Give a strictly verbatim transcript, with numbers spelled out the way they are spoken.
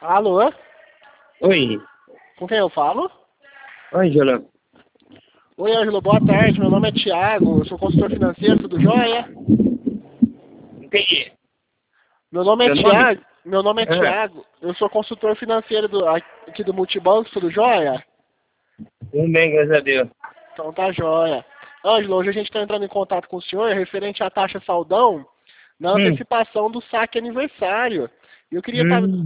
Alô? Oi. Com quem eu falo? Ângela. Oi, Ângelo, boa tarde. Meu nome é Thiago, eu sou consultor financeiro, tudo jóia? Entendi. Meu nome é Meu nome? Thiago, meu nome é Ah, Thiago, eu sou consultor financeiro do, aqui do Multibanco, tudo jóia? tudo bem, graças a Deus. Então tá jóia. Ângelo, hoje a gente está entrando em contato com o senhor referente à taxa saldão na Hum. antecipação do saque aniversário. E eu queria estar Hum.